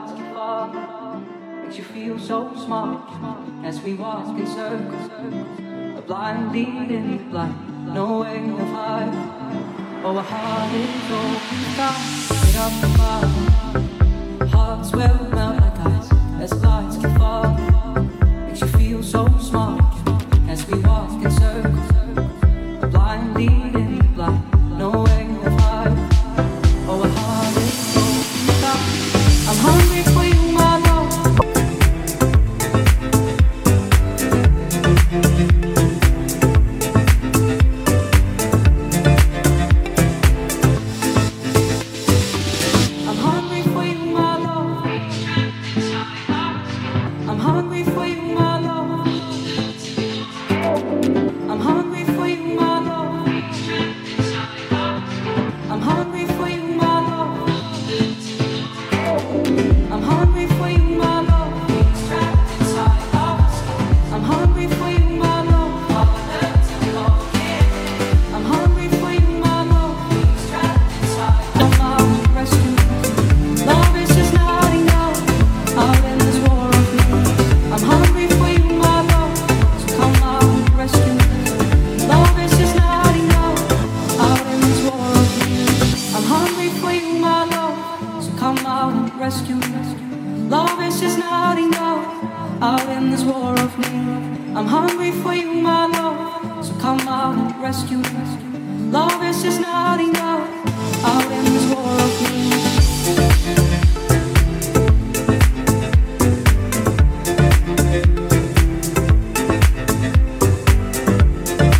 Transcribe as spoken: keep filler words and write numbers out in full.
lights keep falling, makes you feel so smart as we walk in circles, a blind leading the blind, no way of hiding. Oh, our heart is open, down, straight up the bottom. Hearts will melt like ice as lights keep falling, makes you feel so smart as we walk in circles, a blind leading the blind, no way of hiding. Oh, our heart is open, down. I'm hungry for you, my love. I'm hungry for you, my love. I'm hungry for you, my love. I'm hungry for you, my love. I'm hungry for you, my love. I'm hungry for you, my love. I'm hungry for you, my love. I'm hungry for you, my love. Come out and rescue. Love is just not enough. Out in this war of love. I'm hungry for you, my love. So come out and rescue. Love is just not enough. Out in this war of love. I'm hungry for you, my love. So come out and rescue. Love is just not enough. Out in this war of need. I'm hungry for you, my love. So come out and rescue. Love is just not enough. Out in this war of need.